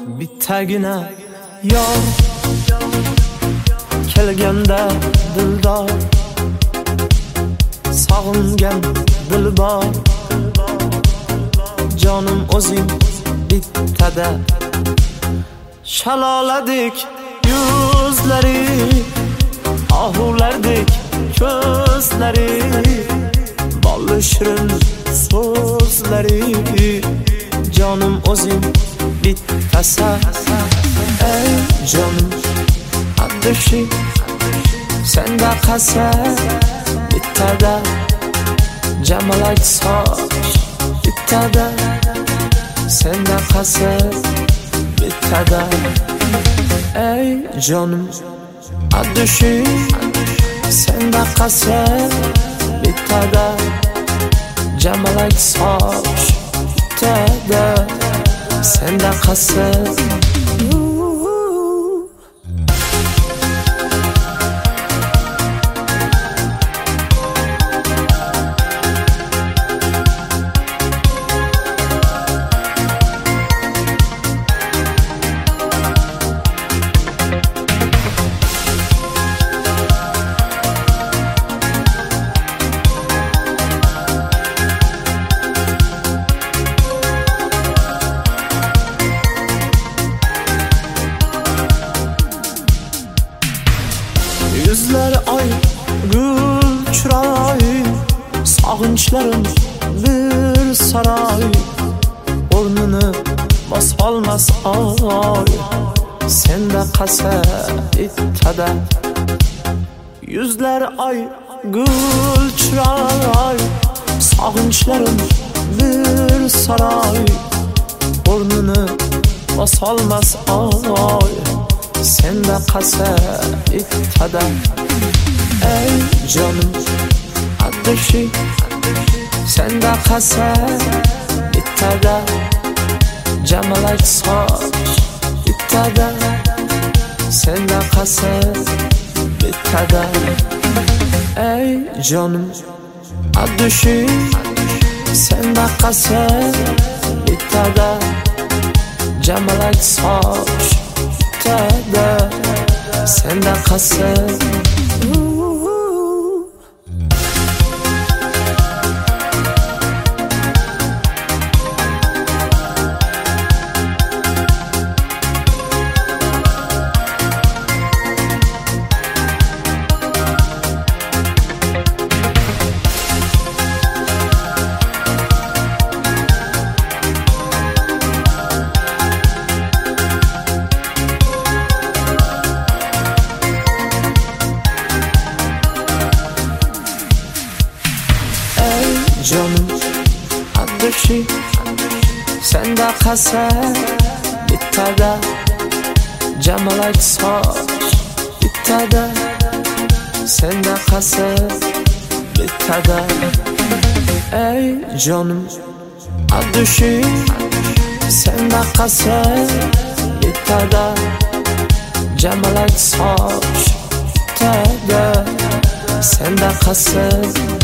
bittagina yor kelganda dildor sog'ingan dilbor jonim o'zing bittada shaloladek yuzlari ohulardek ko'zlari bolli shirin so'zlari jonim o'zing bittasa ey jonim addishi senda qasa bittada jamalak soch bittada senda qasa bittada ey jonim addishi senda qasa bittada jamalak soch bittada senda qasa Yüzler ay gül çıray sog'inchlarim bir saray o'rnini bosolmas oy senda qasa bittada Yüzler ay gül çıray sog'inchlarim bir saray o'rnini bosolmas oy senda qasa bittada ey jonim addishi senda qasa bittada jamalak soch bittada senda qasa bittada ey jonim addishi senda qasa bittada jamalak soch bittada senda qasa jonim addishi senda qasa bittada jamalak soch bittada senda qasa bittada ey jonim addishi senda qasa bittada jamalak soch bittada senda qasa